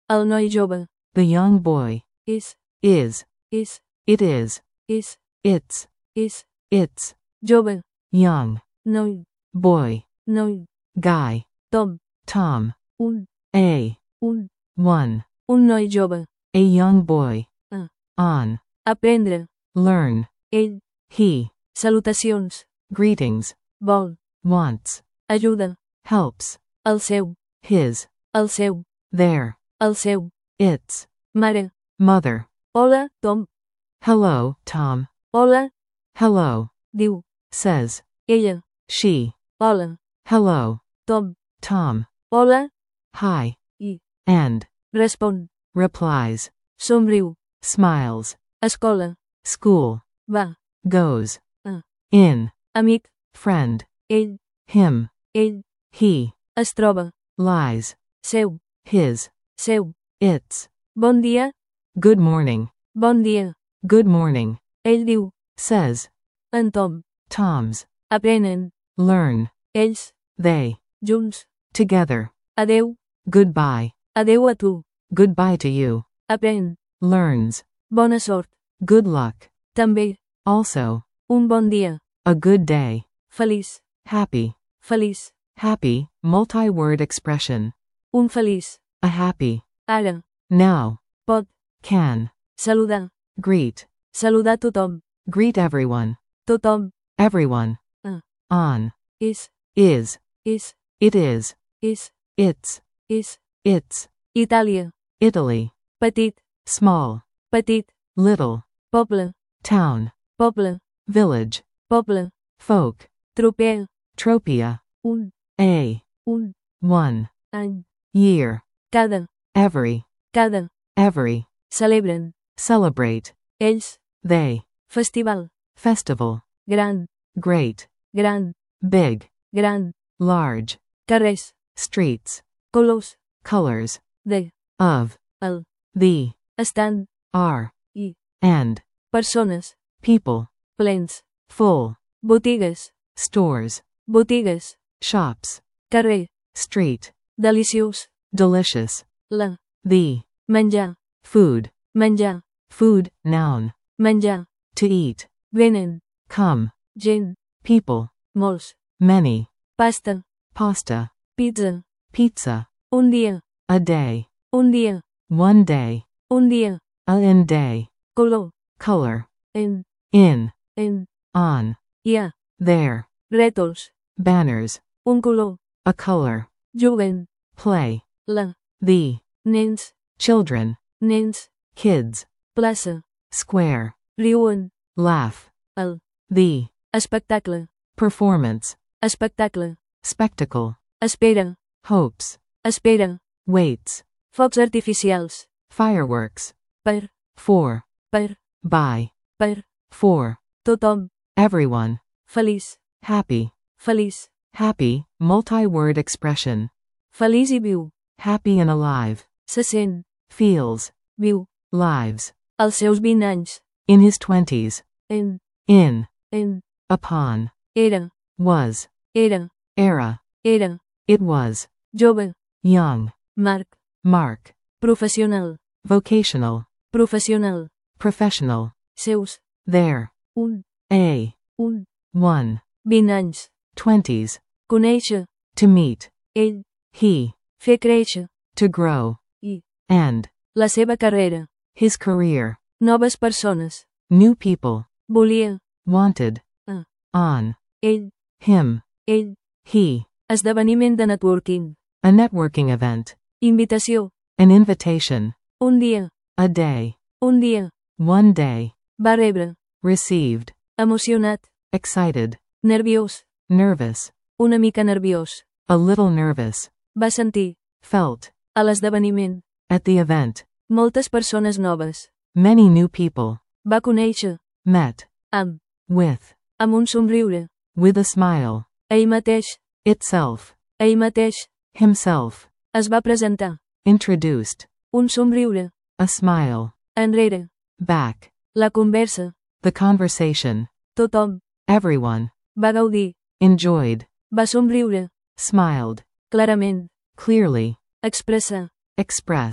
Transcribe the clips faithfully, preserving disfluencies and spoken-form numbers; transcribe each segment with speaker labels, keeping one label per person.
Speaker 1: El noi jove.
Speaker 2: The young boy.
Speaker 1: És.
Speaker 2: Is.
Speaker 1: És.
Speaker 2: It is.
Speaker 1: És.
Speaker 2: It's.
Speaker 1: És.
Speaker 2: It's.
Speaker 1: Jove.
Speaker 2: Young.
Speaker 1: Noi.
Speaker 2: Boy.
Speaker 1: Noi.
Speaker 2: Guy.
Speaker 1: Tom.
Speaker 2: Tom.
Speaker 1: Un.
Speaker 2: A.
Speaker 1: Un.
Speaker 2: One.
Speaker 1: Un noi jove.
Speaker 2: A young boy.
Speaker 1: A.
Speaker 2: On.
Speaker 1: Aprendre.
Speaker 2: Learn.
Speaker 1: Ell.
Speaker 2: He.
Speaker 1: Salutacions.
Speaker 2: Greetings.
Speaker 1: Vol.
Speaker 2: Wants.
Speaker 1: Ajuda.
Speaker 2: Helps.
Speaker 1: El seu.
Speaker 2: His.
Speaker 1: El seu.
Speaker 2: Their.
Speaker 1: El seu.
Speaker 2: Its.
Speaker 1: Mare.
Speaker 2: Mother.
Speaker 1: Hola, Tom.
Speaker 2: Hello, Tom.
Speaker 1: Hola.
Speaker 2: Hello.
Speaker 1: Diu.
Speaker 2: Says.
Speaker 1: Ella.
Speaker 2: She.
Speaker 1: Hola.
Speaker 2: Hello.
Speaker 1: Tom.
Speaker 2: Tom.
Speaker 1: Hola.
Speaker 2: Hi.
Speaker 1: I.
Speaker 2: And.
Speaker 1: Respon.
Speaker 2: Replies.
Speaker 1: Somriu.
Speaker 2: Smiles.
Speaker 1: Escola.
Speaker 2: School.
Speaker 1: Va.
Speaker 2: Goes.
Speaker 1: A.
Speaker 2: In.
Speaker 1: Amic.
Speaker 2: Friend.
Speaker 1: Ell.
Speaker 2: Him.
Speaker 1: Ell.
Speaker 2: He.
Speaker 1: Es troba.
Speaker 2: Lies.
Speaker 1: Seu.
Speaker 2: His.
Speaker 1: Seu.
Speaker 2: Its.
Speaker 1: Bon dia.
Speaker 2: Good morning.
Speaker 1: Bon dia.
Speaker 2: Good morning.
Speaker 1: Ell diu.
Speaker 2: Says.
Speaker 1: En Tom.
Speaker 2: Tom's.
Speaker 1: Aprenen.
Speaker 2: Learn.
Speaker 1: Ells.
Speaker 2: They.
Speaker 1: Junts.
Speaker 2: Together.
Speaker 1: Adeu.
Speaker 2: Goodbye.
Speaker 1: Adeu a tu.
Speaker 2: Goodbye to you.
Speaker 1: Aprèn.
Speaker 2: Learns.
Speaker 1: Bona sort.
Speaker 2: Good luck.
Speaker 1: També.
Speaker 2: Also.
Speaker 1: Un bon dia.
Speaker 2: A good day.
Speaker 1: Feliç.
Speaker 2: Happy.
Speaker 1: Feliç.
Speaker 2: Happy, multi-word expression.
Speaker 1: Un feliç.
Speaker 2: A happy.
Speaker 1: Ara.
Speaker 2: Now.
Speaker 1: Pot.
Speaker 2: Can.
Speaker 1: Saludar.
Speaker 2: Greet.
Speaker 1: Saludar tothom.
Speaker 2: Greet everyone.
Speaker 1: Tothom.
Speaker 2: Everyone.
Speaker 1: A.
Speaker 2: On.
Speaker 1: És.
Speaker 2: Is.
Speaker 1: És.
Speaker 2: It is.
Speaker 1: És.
Speaker 2: It's.
Speaker 1: És.
Speaker 2: It's.
Speaker 1: Itàlia.
Speaker 2: Italy.
Speaker 1: Petit.
Speaker 2: Small.
Speaker 1: Petit.
Speaker 2: Little.
Speaker 1: Poble.
Speaker 2: Town.
Speaker 1: Poble.
Speaker 2: Village.
Speaker 1: Poble.
Speaker 2: Folk.
Speaker 1: Tropea.
Speaker 2: Tropea.
Speaker 1: Un.
Speaker 2: A.
Speaker 1: Un.
Speaker 2: One.
Speaker 1: Any.
Speaker 2: Year.
Speaker 1: Cada.
Speaker 2: Every.
Speaker 1: Cada.
Speaker 2: Every.
Speaker 1: Celebren.
Speaker 2: Celebrate.
Speaker 1: Ells.
Speaker 2: They.
Speaker 1: Festival.
Speaker 2: Festival.
Speaker 1: Gran.
Speaker 2: Great.
Speaker 1: Gran.
Speaker 2: Big.
Speaker 1: Gran.
Speaker 2: Large.
Speaker 1: Carrers.
Speaker 2: Streets.
Speaker 1: Colors.
Speaker 2: Colors.
Speaker 1: De.
Speaker 2: Of.
Speaker 1: El.
Speaker 2: The.
Speaker 1: Estan.
Speaker 2: Are.
Speaker 1: I.
Speaker 2: And.
Speaker 1: Persones.
Speaker 2: People.
Speaker 1: Plens.
Speaker 2: Full.
Speaker 1: Botigues.
Speaker 2: Stores.
Speaker 1: Botigues.
Speaker 2: Shops.
Speaker 1: Carrer.
Speaker 2: Street.
Speaker 1: Deliciós.
Speaker 2: Delicious.
Speaker 1: La.
Speaker 2: The.
Speaker 1: Menjar.
Speaker 2: Food.
Speaker 1: Menjar.
Speaker 2: Food. Noun.
Speaker 1: Menjar.
Speaker 2: To eat.
Speaker 1: Venen.
Speaker 2: Come.
Speaker 1: Gent.
Speaker 2: People.
Speaker 1: Molts.
Speaker 2: Many.
Speaker 1: Pasta.
Speaker 2: Pasta.
Speaker 1: Pizza.
Speaker 2: Pizza.
Speaker 1: Un dia.
Speaker 2: A day.
Speaker 1: Un dia.
Speaker 2: One day.
Speaker 1: Un dia.
Speaker 2: A in day.
Speaker 1: Color.
Speaker 2: Color.
Speaker 1: En.
Speaker 2: In.
Speaker 1: En.
Speaker 2: On.
Speaker 1: Hi ha.
Speaker 2: There.
Speaker 1: Rètols.
Speaker 2: Banners.
Speaker 1: Un color.
Speaker 2: A color.
Speaker 1: Juguen.
Speaker 2: Play.
Speaker 1: La.
Speaker 2: The.
Speaker 1: Nens.
Speaker 2: Children.
Speaker 1: Nens.
Speaker 2: Kids.
Speaker 1: Plaça.
Speaker 2: Square.
Speaker 1: Riuen.
Speaker 2: Laugh.
Speaker 1: El.
Speaker 2: The.
Speaker 1: Espectacle.
Speaker 2: Performance.
Speaker 1: Espectacle.
Speaker 2: Spectacle.
Speaker 1: Espera.
Speaker 2: Hopes.
Speaker 1: Espera.
Speaker 2: Waits.
Speaker 1: Focs artificials.
Speaker 2: Fireworks.
Speaker 1: Per.
Speaker 2: For.
Speaker 1: Per.
Speaker 2: By.
Speaker 1: Per.
Speaker 2: For.
Speaker 1: Tothom.
Speaker 2: Everyone.
Speaker 1: Feliç.
Speaker 2: Happy.
Speaker 1: Feliç.
Speaker 2: Happy, multi-word expression.
Speaker 1: Feliç i viu.
Speaker 2: Happy and alive.
Speaker 1: Se sent.
Speaker 2: Feels.
Speaker 1: Viu.
Speaker 2: Lives.
Speaker 1: Als seus vint anys.
Speaker 2: In his twenties.
Speaker 1: En.
Speaker 2: In.
Speaker 1: En.
Speaker 2: Upon.
Speaker 1: Era.
Speaker 2: Was.
Speaker 1: Era.
Speaker 2: Era.
Speaker 1: Era.
Speaker 2: It was.
Speaker 1: Jove.
Speaker 2: Young.
Speaker 1: Marc.
Speaker 2: Mark.
Speaker 1: Professional.
Speaker 2: Vocational.
Speaker 1: Professional.
Speaker 2: Professional.
Speaker 1: Seus.
Speaker 2: There.
Speaker 1: Un.
Speaker 2: A.
Speaker 1: Un.
Speaker 2: One.
Speaker 1: vint anys.
Speaker 2: Twenties.
Speaker 1: Conèixer.
Speaker 2: To meet.
Speaker 1: Ell.
Speaker 2: He.
Speaker 1: Fer créixer.
Speaker 2: To grow.
Speaker 1: I.
Speaker 2: And.
Speaker 1: La seva carrera.
Speaker 2: His career.
Speaker 1: Noves persones.
Speaker 2: New people.
Speaker 1: Volia.
Speaker 2: Wanted.
Speaker 1: A.
Speaker 2: On.
Speaker 1: Ell.
Speaker 2: Him.
Speaker 1: Ell.
Speaker 2: He.
Speaker 1: Esdeveniment de networking.
Speaker 2: A networking event.
Speaker 1: Invitació.
Speaker 2: An invitation.
Speaker 1: Un dia.
Speaker 2: A day.
Speaker 1: Un dia.
Speaker 2: One day.
Speaker 1: Va rebre.
Speaker 2: Received.
Speaker 1: Emocionat.
Speaker 2: Excited.
Speaker 1: Nerviós.
Speaker 2: Nervous.
Speaker 1: Una mica nerviós.
Speaker 2: A little nervous.
Speaker 1: Va sentir.
Speaker 2: Felt.
Speaker 1: A l'esdeveniment.
Speaker 2: At the event.
Speaker 1: Moltes persones noves.
Speaker 2: Many new people.
Speaker 1: Va conèixer.
Speaker 2: Met.
Speaker 1: Amb.
Speaker 2: With.
Speaker 1: Amb un somriure.
Speaker 2: With a smile.
Speaker 1: Ell mateix.
Speaker 2: Itself.
Speaker 1: Ell mateix.
Speaker 2: Himself.
Speaker 1: Es va presentar.
Speaker 2: Introduced.
Speaker 1: Un somriure.
Speaker 2: A smile.
Speaker 1: Enrere.
Speaker 2: Back.
Speaker 1: La conversa.
Speaker 2: The conversation.
Speaker 1: Tothom.
Speaker 2: Everyone.
Speaker 1: Va gaudir.
Speaker 2: Enjoyed.
Speaker 1: Va somriure.
Speaker 2: Smiled.
Speaker 1: Clarament.
Speaker 2: Clearly.
Speaker 1: Expressar.
Speaker 2: Express.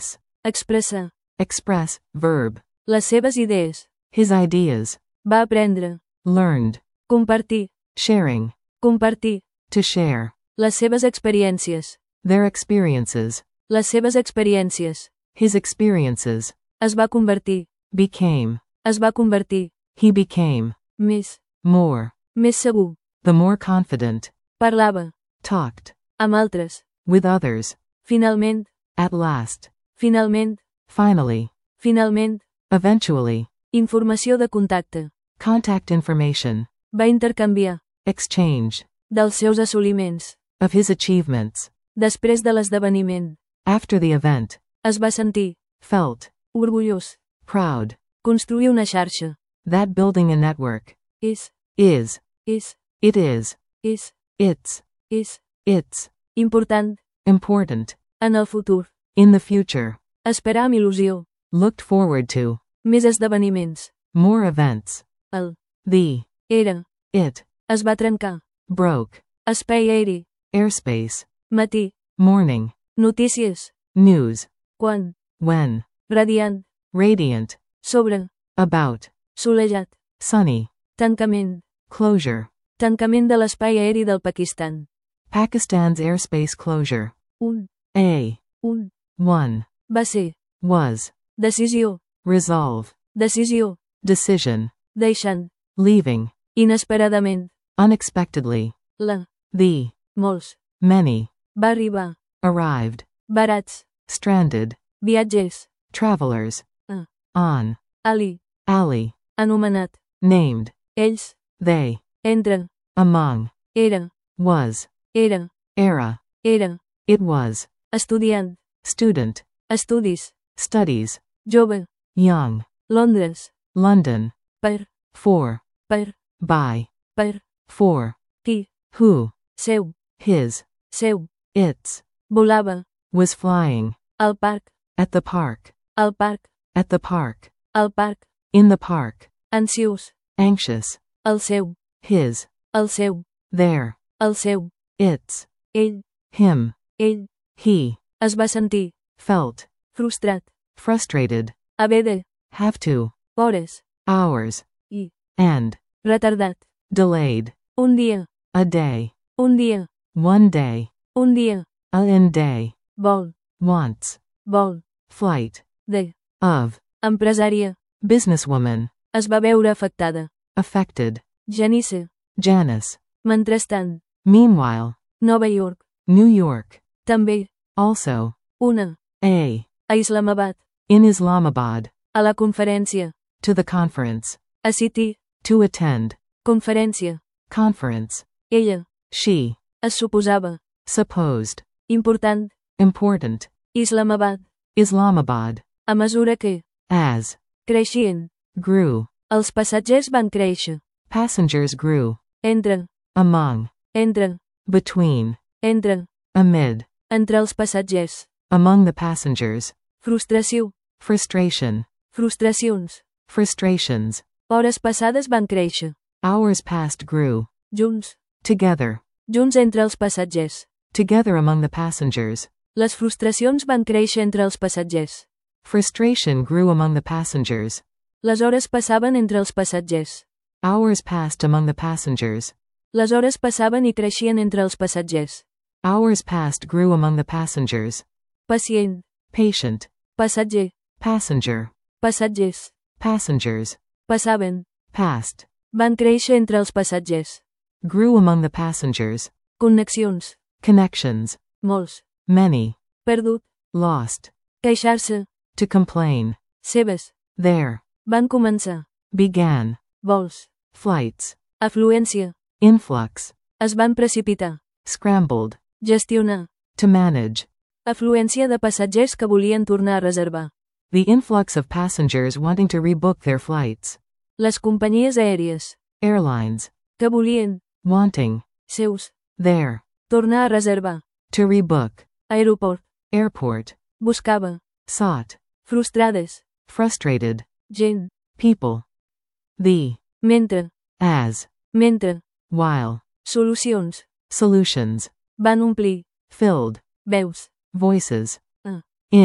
Speaker 1: expressar,
Speaker 2: express, verb,
Speaker 1: les seves idees,
Speaker 2: his ideas,
Speaker 1: va aprendre,
Speaker 2: learned,
Speaker 1: compartir,
Speaker 2: sharing,
Speaker 1: compartir,
Speaker 2: to share,
Speaker 1: les seves experiències,
Speaker 2: their experiences,
Speaker 1: les seves experiències,
Speaker 2: his experiences,
Speaker 1: es va convertir,
Speaker 2: became,
Speaker 1: es va convertir,
Speaker 2: he became,
Speaker 1: més,
Speaker 2: more,
Speaker 1: més segur,
Speaker 2: the more confident,
Speaker 1: parlava,
Speaker 2: talked,
Speaker 1: amb altres,
Speaker 2: with others,
Speaker 1: finalment,
Speaker 2: at last,
Speaker 1: finalment,
Speaker 2: finally,
Speaker 1: finalment,
Speaker 2: eventually,
Speaker 1: informació de contacte,
Speaker 2: contact information,
Speaker 1: va intercanviar,
Speaker 2: exchange,
Speaker 1: dels seus assoliments,
Speaker 2: of his achievements,
Speaker 1: després de l'esdeveniment,
Speaker 2: after the event,
Speaker 1: es va sentir,
Speaker 2: felt,
Speaker 1: orgullós,
Speaker 2: proud,
Speaker 1: construir una xarxa,
Speaker 2: that building a network,
Speaker 1: és,
Speaker 2: is,
Speaker 1: és,
Speaker 2: it is,
Speaker 1: és,
Speaker 2: it's,
Speaker 1: és,
Speaker 2: it's,
Speaker 1: important,
Speaker 2: important,
Speaker 1: en el futur,
Speaker 2: in the future,
Speaker 1: esperar amb il·lusió,
Speaker 2: looked forward to,
Speaker 1: més esdeveniments,
Speaker 2: more events,
Speaker 1: el,
Speaker 2: the,
Speaker 1: era,
Speaker 2: it,
Speaker 1: es va trencar,
Speaker 2: broke,
Speaker 1: espai aeri,
Speaker 2: airspace,
Speaker 1: matí,
Speaker 2: morning,
Speaker 1: notícies,
Speaker 2: news,
Speaker 1: quan,
Speaker 2: when,
Speaker 1: radiant,
Speaker 2: radiant,
Speaker 1: sobre,
Speaker 2: about,
Speaker 1: solejat,
Speaker 2: sunny,
Speaker 1: tancament,
Speaker 2: closure,
Speaker 1: tancament de l'espai aeri del Pakistan,
Speaker 2: Pakistan's airspace closure,
Speaker 1: un,
Speaker 2: a,
Speaker 1: un,
Speaker 2: one,
Speaker 1: va ser,
Speaker 2: was,
Speaker 1: decisió,
Speaker 2: resolve,
Speaker 1: decisió,
Speaker 2: decision,
Speaker 1: deixant,
Speaker 2: leaving,
Speaker 1: inesperadament,
Speaker 2: unexpectedly,
Speaker 1: la,
Speaker 2: the,
Speaker 1: molts,
Speaker 2: many,
Speaker 1: va arribar,
Speaker 2: arrived,
Speaker 1: barats,
Speaker 2: stranded,
Speaker 1: viatgers,
Speaker 2: travelers,
Speaker 1: Ah.
Speaker 2: on,
Speaker 1: ali,
Speaker 2: alley,
Speaker 1: anomenat,
Speaker 2: named,
Speaker 1: ells,
Speaker 2: they,
Speaker 1: entre,
Speaker 2: among,
Speaker 1: era,
Speaker 2: was,
Speaker 1: era,
Speaker 2: era,
Speaker 1: era,
Speaker 2: it was,
Speaker 1: estudiant,
Speaker 2: student,
Speaker 1: estudis,
Speaker 2: studies,
Speaker 1: jove,
Speaker 2: young,
Speaker 1: Londres,
Speaker 2: London,
Speaker 1: per,
Speaker 2: for,
Speaker 1: per,
Speaker 2: by,
Speaker 1: per,
Speaker 2: for,
Speaker 1: qui,
Speaker 2: who,
Speaker 1: seu,
Speaker 2: his,
Speaker 1: seu,
Speaker 2: its,
Speaker 1: volava,
Speaker 2: was flying,
Speaker 1: al parc,
Speaker 2: at the park,
Speaker 1: al parc,
Speaker 2: at the park,
Speaker 1: al parc,
Speaker 2: in the park,
Speaker 1: ansiós,
Speaker 2: anxious,
Speaker 1: el seu,
Speaker 2: his,
Speaker 1: el seu,
Speaker 2: their,
Speaker 1: el seu,
Speaker 2: its,
Speaker 1: ell,
Speaker 2: him,
Speaker 1: ell,
Speaker 2: he,
Speaker 1: es va sentir,
Speaker 2: felt,
Speaker 1: frustrat,
Speaker 2: frustrated,
Speaker 1: haver de,
Speaker 2: have to,
Speaker 1: hores,
Speaker 2: hours,
Speaker 1: i,
Speaker 2: and,
Speaker 1: retardat,
Speaker 2: delayed,
Speaker 1: un dia,
Speaker 2: a day,
Speaker 1: un dia,
Speaker 2: one day,
Speaker 1: un dia,
Speaker 2: a in day,
Speaker 1: vol,
Speaker 2: wants,
Speaker 1: vol,
Speaker 2: flight,
Speaker 1: de,
Speaker 2: of,
Speaker 1: empresària,
Speaker 2: businesswoman,
Speaker 1: es va veure afectada,
Speaker 2: affected,
Speaker 1: Janice,
Speaker 2: Janice,
Speaker 1: mentrestant,
Speaker 2: meanwhile,
Speaker 1: Nova York,
Speaker 2: New York,
Speaker 1: també,
Speaker 2: also,
Speaker 1: una,
Speaker 2: a,
Speaker 1: a Islamabad,
Speaker 2: in Islamabad,
Speaker 1: a la conferència,
Speaker 2: to the conference,
Speaker 1: a City,
Speaker 2: to attend,
Speaker 1: conferència,
Speaker 2: conference,
Speaker 1: ella,
Speaker 2: she,
Speaker 1: es suposava,
Speaker 2: supposed,
Speaker 1: important,
Speaker 2: important,
Speaker 1: Islamabad,
Speaker 2: Islamabad,
Speaker 1: a mesura que,
Speaker 2: as,
Speaker 1: creixien,
Speaker 2: grew,
Speaker 1: els passatgers van créixer,
Speaker 2: passengers grew,
Speaker 1: entre,
Speaker 2: among,
Speaker 1: entre,
Speaker 2: between,
Speaker 1: entre,
Speaker 2: amid,
Speaker 1: entre els passatgers,
Speaker 2: among the passengers,
Speaker 1: frustració,
Speaker 2: frustration,
Speaker 1: frustracions,
Speaker 2: frustrations,
Speaker 1: hores passades van créixer,
Speaker 2: hours past grew,
Speaker 1: junts,
Speaker 2: together,
Speaker 1: junts entre els passatgers,
Speaker 2: together among the passengers,
Speaker 1: les frustracions van créixer entre els passatgers,
Speaker 2: frustration grew among the passengers,
Speaker 1: les hores passaven entre els passatgers,
Speaker 2: hours passed among the passengers,
Speaker 1: les hores passaven i creixien entre els passatgers,
Speaker 2: hours past grew among the passengers,
Speaker 1: pacient,
Speaker 2: patient,
Speaker 1: passatger,
Speaker 2: passenger,
Speaker 1: passatgers,
Speaker 2: passengers,
Speaker 1: passaven,
Speaker 2: passed,
Speaker 1: van créixer entre els passatgers,
Speaker 2: grew among the passengers,
Speaker 1: connexions,
Speaker 2: connections,
Speaker 1: molts,
Speaker 2: many,
Speaker 1: perdut,
Speaker 2: lost,
Speaker 1: queixar-se,
Speaker 2: to complain,
Speaker 1: seves,
Speaker 2: there,
Speaker 1: van començar,
Speaker 2: began,
Speaker 1: vols,
Speaker 2: flights,
Speaker 1: afluència,
Speaker 2: influx,
Speaker 1: es van precipitar,
Speaker 2: scrambled,
Speaker 1: gestionar,
Speaker 2: to manage,
Speaker 1: afluència de passatgers que volien tornar a reservar,
Speaker 2: the influx of passengers wanting to rebook their flights,
Speaker 1: les companyies aèries,
Speaker 2: airlines,
Speaker 1: que volien,
Speaker 2: wanting,
Speaker 1: seus,
Speaker 2: there,
Speaker 1: tornar a reservar,
Speaker 2: to rebook,
Speaker 1: aeroport,
Speaker 2: airport,
Speaker 1: buscava,
Speaker 2: sought,
Speaker 1: frustrades,
Speaker 2: frustrated,
Speaker 1: gent,
Speaker 2: people, the,
Speaker 1: mentre,
Speaker 2: as,
Speaker 1: mentre,
Speaker 2: while,
Speaker 1: solucions,
Speaker 2: solutions,
Speaker 1: van omplir,
Speaker 2: filled,
Speaker 1: veus,
Speaker 2: voices,
Speaker 1: Ah.
Speaker 2: in,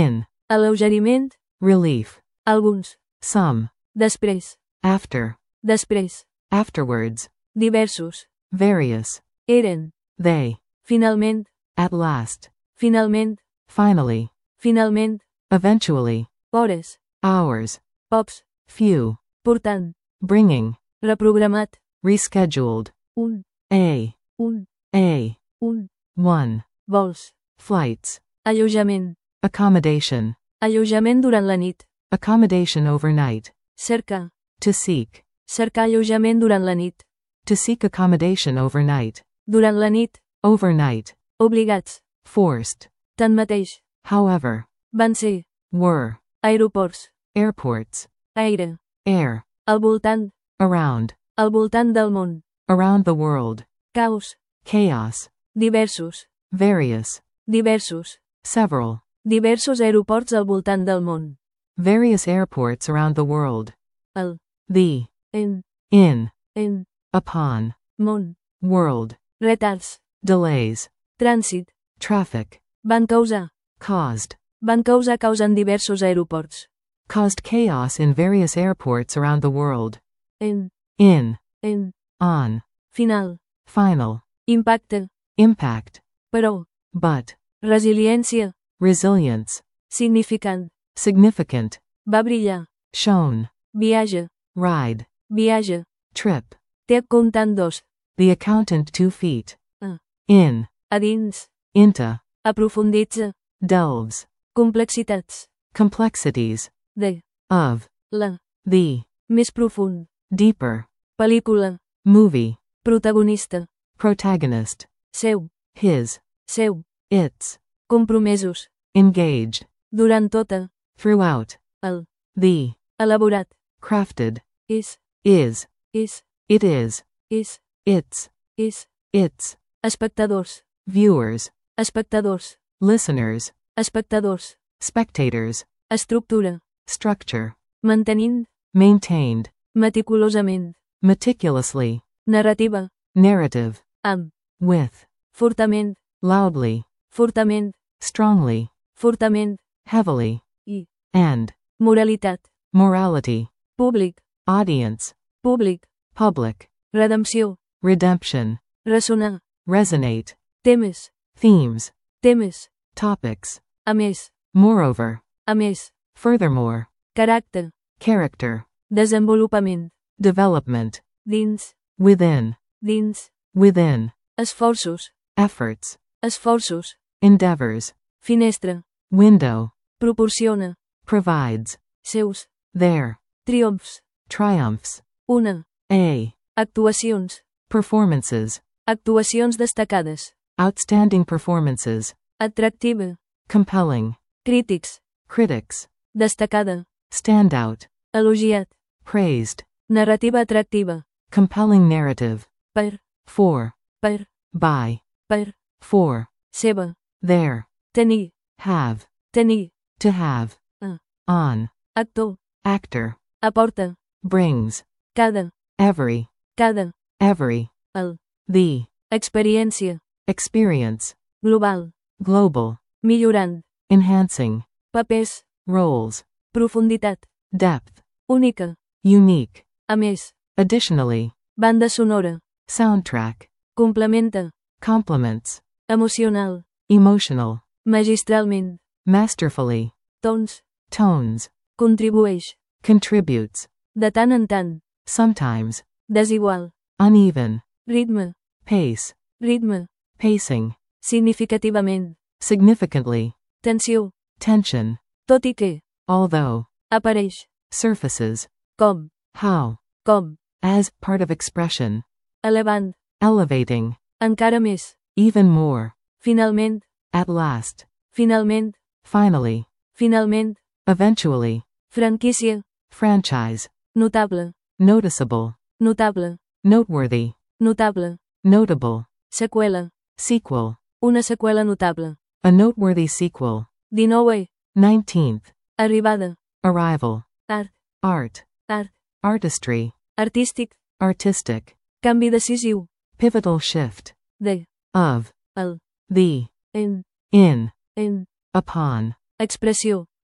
Speaker 1: Alleugeriment.
Speaker 2: relief,
Speaker 1: Alguns.
Speaker 2: some,
Speaker 1: Després.
Speaker 2: after,
Speaker 1: Després.
Speaker 2: afterwards,
Speaker 1: Diversos.
Speaker 2: various,
Speaker 1: Eren.
Speaker 2: they,
Speaker 1: Finalment.
Speaker 2: at last,
Speaker 1: Finalment.
Speaker 2: finally,
Speaker 1: Finalment.
Speaker 2: eventually,
Speaker 1: Hores.
Speaker 2: hours,
Speaker 1: Pocs.
Speaker 2: few,
Speaker 1: Portant.
Speaker 2: bringing,
Speaker 1: Reprogramat.
Speaker 2: rescheduled,
Speaker 1: Un.
Speaker 2: a,
Speaker 1: Un.
Speaker 2: a,
Speaker 1: Un.
Speaker 2: one,
Speaker 1: Vols.
Speaker 2: flights,
Speaker 1: Allotjament.
Speaker 2: accommodation,
Speaker 1: Allotjament durant la nit.
Speaker 2: accommodation overnight,
Speaker 1: Cercar.
Speaker 2: to seek,
Speaker 1: Cercar allotjament durant la nit.
Speaker 2: to seek accommodation overnight,
Speaker 1: Durant la nit.
Speaker 2: overnight,
Speaker 1: Obligats.
Speaker 2: forced,
Speaker 1: Tanmateix.
Speaker 2: however,
Speaker 1: Van ser.
Speaker 2: were,
Speaker 1: Aeroports.
Speaker 2: airports,
Speaker 1: Aire.
Speaker 2: air,
Speaker 1: Al voltant.
Speaker 2: around,
Speaker 1: Al voltant del món.
Speaker 2: around the world,
Speaker 1: Caos.
Speaker 2: chaos,
Speaker 1: Diversos.
Speaker 2: various,
Speaker 1: Diversos.
Speaker 2: several,
Speaker 1: Diversos aeroports al voltant del món.
Speaker 2: various airports around the world,
Speaker 1: El.
Speaker 2: the,
Speaker 1: En.
Speaker 2: in,
Speaker 1: En.
Speaker 2: upon,
Speaker 1: Món.
Speaker 2: world,
Speaker 1: Retards.
Speaker 2: delays,
Speaker 1: Trànsit.
Speaker 2: traffic,
Speaker 1: Van causar.
Speaker 2: caused,
Speaker 1: Van causar caos en diversos aeroports.
Speaker 2: caused chaos in various airports around the world,
Speaker 1: En.
Speaker 2: in,
Speaker 1: En.
Speaker 2: on,
Speaker 1: Final.
Speaker 2: final,
Speaker 1: Impacte.
Speaker 2: impact,
Speaker 1: Però.
Speaker 2: but,
Speaker 1: Resiliència.
Speaker 2: resilience,
Speaker 1: Significant.
Speaker 2: significant,
Speaker 1: Va brillar.
Speaker 2: shown,
Speaker 1: Viatge.
Speaker 2: ride,
Speaker 1: Viatge.
Speaker 2: trip,
Speaker 1: Té comptant dos.
Speaker 2: the accountant two feet,
Speaker 1: Ah.
Speaker 2: in,
Speaker 1: A dins.
Speaker 2: into,
Speaker 1: Aprofunditza.
Speaker 2: delves,
Speaker 1: Complexitats.
Speaker 2: complexities,
Speaker 1: De.
Speaker 2: of,
Speaker 1: La.
Speaker 2: the,
Speaker 1: Més profund.
Speaker 2: deeper,
Speaker 1: Pel·lícula.
Speaker 2: movie,
Speaker 1: Protagonista.
Speaker 2: protagonist,
Speaker 1: Seu.
Speaker 2: his,
Speaker 1: Seu.
Speaker 2: its,
Speaker 1: Compromesos.
Speaker 2: engaged,
Speaker 1: Durant tota.
Speaker 2: throughout,
Speaker 1: El.
Speaker 2: the,
Speaker 1: Elaborat.
Speaker 2: crafted,
Speaker 1: És.
Speaker 2: is,
Speaker 1: És.
Speaker 2: it is,
Speaker 1: És.
Speaker 2: its,
Speaker 1: És.
Speaker 2: its,
Speaker 1: Espectadors.
Speaker 2: viewers,
Speaker 1: Espectadors.
Speaker 2: listeners,
Speaker 1: Espectadors.
Speaker 2: spectators,
Speaker 1: Estructura.
Speaker 2: structure,
Speaker 1: Mantenint.
Speaker 2: maintained,
Speaker 1: Meticulosament.
Speaker 2: meticulously,
Speaker 1: Narrativa.
Speaker 2: narrative,
Speaker 1: Amb.
Speaker 2: with,
Speaker 1: Fortament.
Speaker 2: loudly,
Speaker 1: Fortament.
Speaker 2: strongly,
Speaker 1: Fortament.
Speaker 2: heavily,
Speaker 1: I.
Speaker 2: and,
Speaker 1: Moralitat.
Speaker 2: morality,
Speaker 1: Públic.
Speaker 2: audience,
Speaker 1: Públic.
Speaker 2: public,
Speaker 1: Redempció.
Speaker 2: redemption,
Speaker 1: Ressonar.
Speaker 2: resonate,
Speaker 1: Temes.
Speaker 2: themes,
Speaker 1: Temes.
Speaker 2: topics,
Speaker 1: A més.
Speaker 2: moreover,
Speaker 1: A més.
Speaker 2: furthermore,
Speaker 1: Caràcter.
Speaker 2: character,
Speaker 1: Desenvolupament.
Speaker 2: development,
Speaker 1: Dins.
Speaker 2: within,
Speaker 1: Dins.
Speaker 2: within,
Speaker 1: Esforços.
Speaker 2: efforts,
Speaker 1: Esforços.
Speaker 2: endeavors,
Speaker 1: Finestra.
Speaker 2: window,
Speaker 1: Proporciona.
Speaker 2: provides,
Speaker 1: Seus.
Speaker 2: their,
Speaker 1: Triomfs.
Speaker 2: triumphs,
Speaker 1: Una.
Speaker 2: a,
Speaker 1: Actuacions.
Speaker 2: performances,
Speaker 1: Actuacions destacades.
Speaker 2: outstanding performances,
Speaker 1: Atractiva.
Speaker 2: compelling,
Speaker 1: Crítics.
Speaker 2: critics,
Speaker 1: Destacada.
Speaker 2: standout,
Speaker 1: Elogiat.
Speaker 2: praised,
Speaker 1: Narrativa atractiva.
Speaker 2: compelling narrative,
Speaker 1: Per.
Speaker 2: for,
Speaker 1: Per.
Speaker 2: by,
Speaker 1: Per.
Speaker 2: for,
Speaker 1: Seva.
Speaker 2: there,
Speaker 1: Tenir.
Speaker 2: have,
Speaker 1: Tenir.
Speaker 2: to have,
Speaker 1: Ah.
Speaker 2: on,
Speaker 1: Actor.
Speaker 2: actor,
Speaker 1: Aporta.
Speaker 2: brings,
Speaker 1: Cada.
Speaker 2: every,
Speaker 1: Cada.
Speaker 2: every,
Speaker 1: El.
Speaker 2: the,
Speaker 1: Experiència.
Speaker 2: experience,
Speaker 1: Global.
Speaker 2: global,
Speaker 1: Millorant.
Speaker 2: enhancing,
Speaker 1: Papers.
Speaker 2: roles,
Speaker 1: Profunditat.
Speaker 2: depth,
Speaker 1: Única.
Speaker 2: unique,
Speaker 1: A més.
Speaker 2: additionally,
Speaker 1: Banda sonora.
Speaker 2: soundtrack,
Speaker 1: Complementa.
Speaker 2: complements,
Speaker 1: Emocional.
Speaker 2: emotional,
Speaker 1: Magistralment.
Speaker 2: masterfully,
Speaker 1: Tons.
Speaker 2: tones,
Speaker 1: Contribueix.
Speaker 2: contributes,
Speaker 1: De tant en tant.
Speaker 2: sometimes,
Speaker 1: Desigual.
Speaker 2: uneven,
Speaker 1: Ritme.
Speaker 2: pace,
Speaker 1: Ritme.
Speaker 2: pacing,
Speaker 1: Significativament.
Speaker 2: significantly,
Speaker 1: Tensió.
Speaker 2: tension,
Speaker 1: Tot i que.
Speaker 2: although,
Speaker 1: Apareix.
Speaker 2: surfaces,
Speaker 1: Com.
Speaker 2: how,
Speaker 1: Com.
Speaker 2: as part of expression,
Speaker 1: Elevant.
Speaker 2: elevating,
Speaker 1: Encara més.
Speaker 2: even more,
Speaker 1: Finalment.
Speaker 2: at last,
Speaker 1: Finalment.
Speaker 2: finally,
Speaker 1: Finalment.
Speaker 2: eventually,
Speaker 1: Franquícia.
Speaker 2: franchise,
Speaker 1: Notable.
Speaker 2: noticeable,
Speaker 1: Notable.
Speaker 2: noteworthy,
Speaker 1: Notable.
Speaker 2: notable,
Speaker 1: Seqüela.
Speaker 2: sequel,
Speaker 1: Una seqüela notable.
Speaker 2: a noteworthy sequel,
Speaker 1: dinou.
Speaker 2: nineteenth,
Speaker 1: Arribada.
Speaker 2: arrival,
Speaker 1: Art.
Speaker 2: art,
Speaker 1: Art.
Speaker 2: artistry,
Speaker 1: Artístic.
Speaker 2: artistic,
Speaker 1: Canvi decisiu.
Speaker 2: pivotal shift,
Speaker 1: De.
Speaker 2: of,
Speaker 1: El.
Speaker 2: the,
Speaker 1: En.
Speaker 2: in,
Speaker 1: En.
Speaker 2: upon,
Speaker 1: Expressió.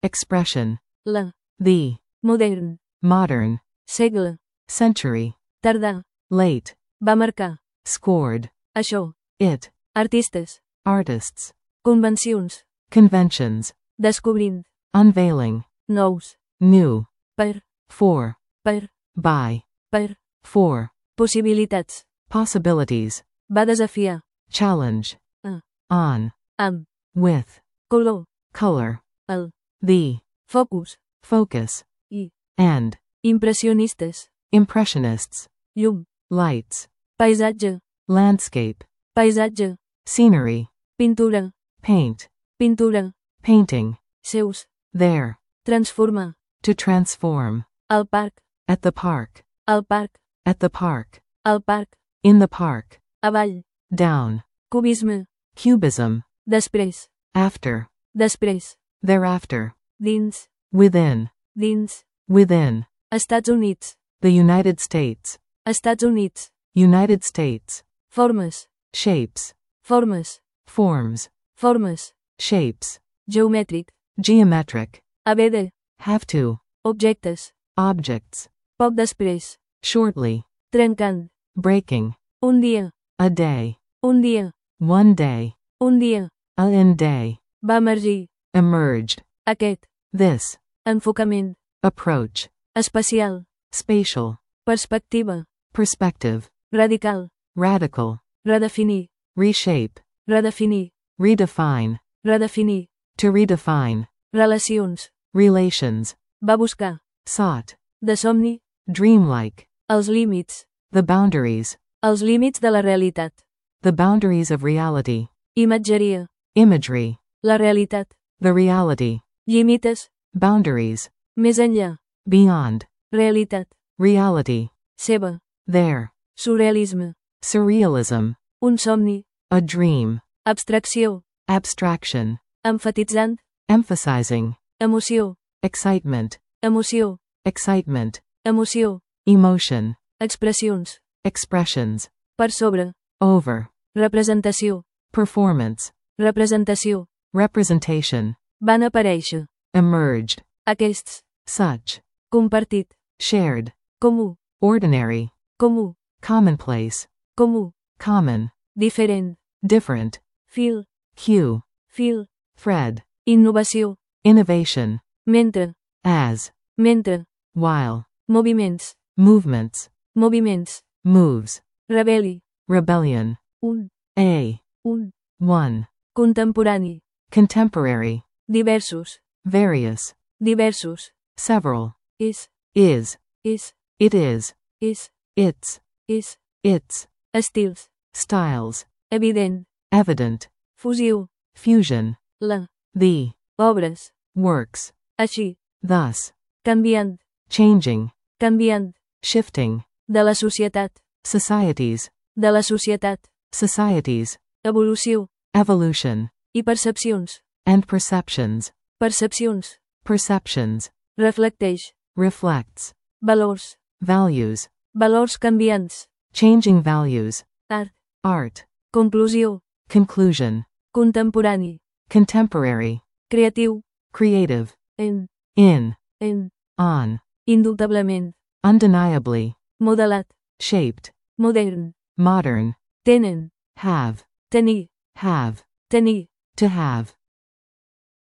Speaker 2: expression,
Speaker 1: la,
Speaker 2: the,
Speaker 1: modern,
Speaker 2: modern,
Speaker 1: segle,
Speaker 2: century,
Speaker 1: tardà,
Speaker 2: late,
Speaker 1: va marcar,
Speaker 2: scored,
Speaker 1: això,
Speaker 2: it,
Speaker 1: artistes,
Speaker 2: artists,
Speaker 1: convencions,
Speaker 2: conventions,
Speaker 1: descobrint,
Speaker 2: unveiling,
Speaker 1: nous,
Speaker 2: new,
Speaker 1: per,
Speaker 2: for,
Speaker 1: per,
Speaker 2: by,
Speaker 1: per,
Speaker 2: for,
Speaker 1: possibilitats,
Speaker 2: possibilities,
Speaker 1: va desafiar,
Speaker 2: challenge,
Speaker 1: a,
Speaker 2: on,
Speaker 1: amb,
Speaker 2: with,
Speaker 1: color,
Speaker 2: color,
Speaker 1: el,
Speaker 2: the,
Speaker 1: focus,
Speaker 2: focus,
Speaker 1: i,
Speaker 2: and,
Speaker 1: impressionistes,
Speaker 2: impressionists,
Speaker 1: llum,
Speaker 2: lights,
Speaker 1: paisatge,
Speaker 2: landscape,
Speaker 1: paisatge,
Speaker 2: scenery,
Speaker 1: pintura,
Speaker 2: paint,
Speaker 1: pintura,
Speaker 2: painting,
Speaker 1: seus,
Speaker 2: there,
Speaker 1: transformar,
Speaker 2: to transform,
Speaker 1: al parc,
Speaker 2: at the park,
Speaker 1: al parc,
Speaker 2: at the park,
Speaker 1: al parc,
Speaker 2: in the park,
Speaker 1: avall,
Speaker 2: down,
Speaker 1: cubisme,
Speaker 2: cubism,
Speaker 1: després,
Speaker 2: after,
Speaker 1: després,
Speaker 2: thereafter,
Speaker 1: dins,
Speaker 2: within,
Speaker 1: dins,
Speaker 2: within,
Speaker 1: Estats Units,
Speaker 2: the United States,
Speaker 1: Estats Units,
Speaker 2: United States,
Speaker 1: formes,
Speaker 2: shapes,
Speaker 1: formes,
Speaker 2: forms,
Speaker 1: formes,
Speaker 2: shapes,
Speaker 1: geomètric,
Speaker 2: geometric,
Speaker 1: haver de,
Speaker 2: have to,
Speaker 1: objectes,
Speaker 2: objects,
Speaker 1: poc després,
Speaker 2: shortly,
Speaker 1: trencant,
Speaker 2: breaking,
Speaker 1: un dia,
Speaker 2: a day,
Speaker 1: un dia,
Speaker 2: one day,
Speaker 1: un dia,
Speaker 2: a in day,
Speaker 1: va emergir,
Speaker 2: emerged,
Speaker 1: aquest,
Speaker 2: this,
Speaker 1: enfocament,
Speaker 2: approach,
Speaker 1: espacial,
Speaker 2: spatial,
Speaker 1: perspectiva,
Speaker 2: perspective,
Speaker 1: radical,
Speaker 2: radical,
Speaker 1: redefinir,
Speaker 2: reshape,
Speaker 1: redefinir,
Speaker 2: redefine,
Speaker 1: redefinir,
Speaker 2: to redefine,
Speaker 1: relacions,
Speaker 2: relations,
Speaker 1: va buscar,
Speaker 2: sought,
Speaker 1: de somni,
Speaker 2: dreamlike,
Speaker 1: els límits,
Speaker 2: the boundaries,
Speaker 1: els límits de la realitat,
Speaker 2: the boundaries of reality,
Speaker 1: imatgeria,
Speaker 2: imagery,
Speaker 1: la realitat,
Speaker 2: the reality,
Speaker 1: llimites,
Speaker 2: boundaries,
Speaker 1: més enllà,
Speaker 2: beyond,
Speaker 1: realitat,
Speaker 2: reality,
Speaker 1: seva,
Speaker 2: there,
Speaker 1: surrealisme,
Speaker 2: surrealism,
Speaker 1: un somni,
Speaker 2: a dream,
Speaker 1: abstracció,
Speaker 2: abstraction,
Speaker 1: emfatitzant,
Speaker 2: emphasizing,
Speaker 1: emoció,
Speaker 2: excitement,
Speaker 1: emoció,
Speaker 2: excitement,
Speaker 1: emoció,
Speaker 2: emotion,
Speaker 1: expressions,
Speaker 2: expressions,
Speaker 1: per sobre,
Speaker 2: over,
Speaker 1: representació,
Speaker 2: performance,
Speaker 1: representació,
Speaker 2: representation,
Speaker 1: van aparèixer,
Speaker 2: emerged,
Speaker 1: aquests,
Speaker 2: such,
Speaker 1: compartit,
Speaker 2: shared,
Speaker 1: comú,
Speaker 2: ordinary,
Speaker 1: comú,
Speaker 2: commonplace,
Speaker 1: comú,
Speaker 2: common,
Speaker 1: diferent,
Speaker 2: different,
Speaker 1: fil,
Speaker 2: hue,
Speaker 1: fil,
Speaker 2: thread,
Speaker 1: innovació,
Speaker 2: innovation,
Speaker 1: mentre,
Speaker 2: as,
Speaker 1: mentre,
Speaker 2: while,
Speaker 1: moviments,
Speaker 2: movements,
Speaker 1: moviments,
Speaker 2: moves,
Speaker 1: rebel·li,
Speaker 2: rebellion,
Speaker 1: un,
Speaker 2: a,
Speaker 1: un,
Speaker 2: one,
Speaker 1: contemporani,
Speaker 2: contemporary,
Speaker 1: diversos,
Speaker 2: various,
Speaker 1: diversos,
Speaker 2: several,
Speaker 1: és,
Speaker 2: is,
Speaker 1: és,
Speaker 2: it is,
Speaker 1: és,
Speaker 2: its,
Speaker 1: és,
Speaker 2: its,
Speaker 1: estils,
Speaker 2: styles,
Speaker 1: evident,
Speaker 2: evident,
Speaker 1: fusió,
Speaker 2: fusion,
Speaker 1: la,
Speaker 2: the,
Speaker 1: obres,
Speaker 2: works,
Speaker 1: així,
Speaker 2: thus,
Speaker 1: canviant,
Speaker 2: changing,
Speaker 1: canviant,
Speaker 2: shifting,
Speaker 1: de la societat,
Speaker 2: societies,
Speaker 1: de la societat,
Speaker 2: societies,
Speaker 1: evolució,
Speaker 2: evolution,
Speaker 1: i percepcions,
Speaker 2: and perceptions,
Speaker 1: percepcions,
Speaker 2: perceptions,
Speaker 1: reflecteix,
Speaker 2: reflects,
Speaker 1: valors,
Speaker 2: values,
Speaker 1: valors canviants,
Speaker 2: changing values,
Speaker 1: art,
Speaker 2: art,
Speaker 1: conclusió,
Speaker 2: conclusion,
Speaker 1: contemporani,
Speaker 2: contemporary,
Speaker 1: creatiu,
Speaker 2: creative,
Speaker 1: en,
Speaker 2: in,
Speaker 1: en,
Speaker 2: on,
Speaker 1: indubtablement,
Speaker 2: undeniably,
Speaker 1: modelat,
Speaker 2: shaped,
Speaker 1: modern,
Speaker 2: modern,
Speaker 1: tenen,
Speaker 2: have,
Speaker 1: tenir,
Speaker 2: have,
Speaker 1: tenir,
Speaker 2: to have,